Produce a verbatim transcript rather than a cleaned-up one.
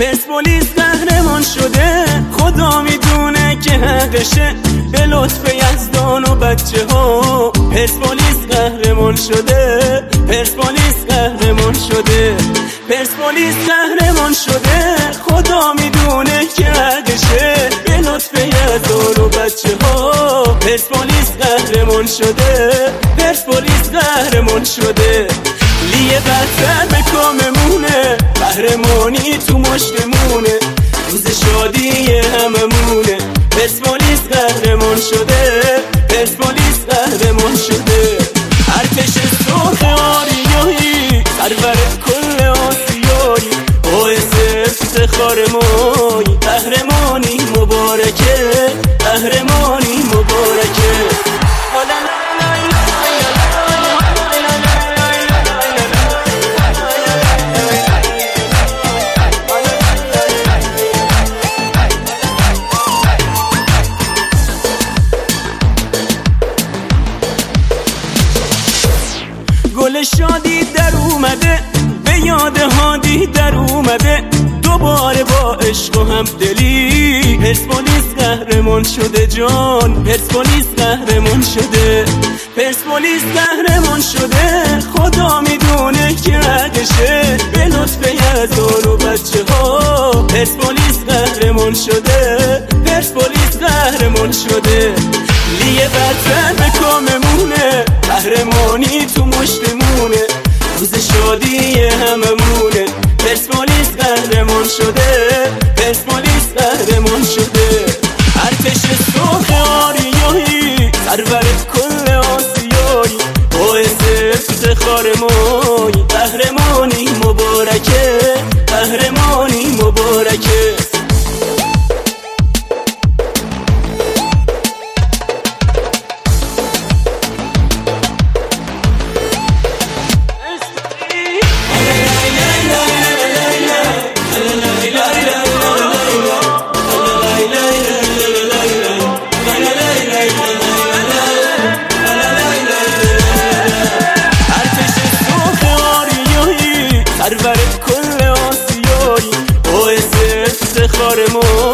پرسپولیس قهرمان شده، خدا میدونه که حقشه، به لطف یزدان و بچه ها. پرسپولیس قهرمان شده، پرسپولیس قهرمان شده، پرسپولیس قهرمان شده، خدا میدونه که حقشه، به لطف یزدان و بچه ها. پرسپولیس قهرمان شده، پرسپولیس قهرمان شده. لیه برتر به کاممونه، قهرمانی تو مشتمونه، روز شادی هممونه. پرسپولیس قهرمان شده، پرسپولیس قهرمان شده. ارتش سرخ آریایی، سرور کل آسیایی، باعث افتخار مایی. قهرمانی مبارکه، قهرمانی مبارکه. گل شادی در اومده، به یاد هادی در اومده، دوباره با عشق و همدلی. پرسپولیس قهرمان شده جان، پرسپولیس قهرمان شده، پرسپولیس قهرمان شده، خدا میدونه که حقشه، به لطف یزدان و بچه ها. پرسپولیس قهرمان شده، پرسپولیس قهرمان شده. لیه برتر به کاممونه، قهرمانی تو مشتمونه، روز شادی هممونه. پرسپولیس قهرمان شده، پرسپولیس قهرمان شده. ارتش سرخ آریایی، سرور کل آسیایی، باعث افتخار مایی. قهرمانی مبارکه، قهرمانی مبارکه. سرور کل آسیایی، باعث افتخار ما.